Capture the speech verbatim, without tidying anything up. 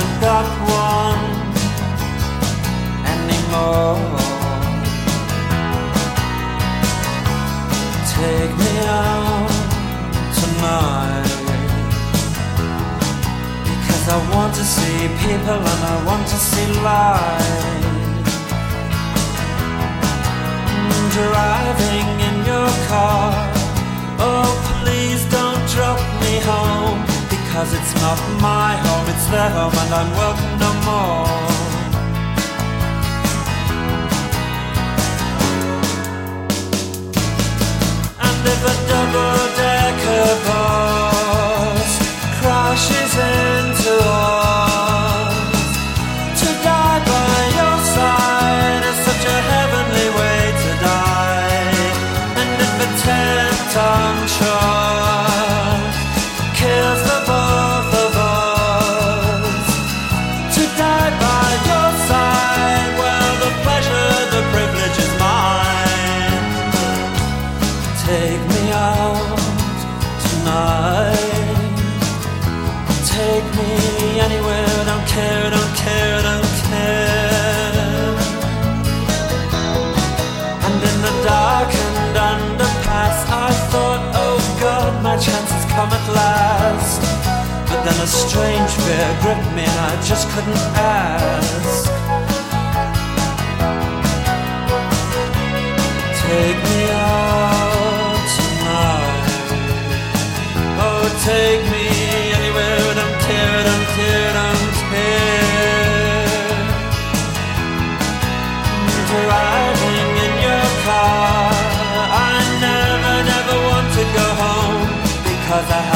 haven't got one anymore. Take me out tonight, because I want to see people and I want to see light. Driving in your car, oh please don't drop me home, because it's not my home, it's their home and I'm welcome no more. And if a double-decker bus crashes into us, to die by your side is such a heavenly way to die. And if a ten-ton truck kills the both of us, to die by your side, well, the pleasure, the privilege is mine. Take me out tonight, take me anywhere, don't care, don't care, don't care. And in the darkened underpass I thought, oh God, my chance has come at last. But then a strange fear gripped me and I just couldn't ask. Take me out tonight, oh take me anywhere, don't care, don't care, don't care. Driving in your car, I never, never want to go home, because I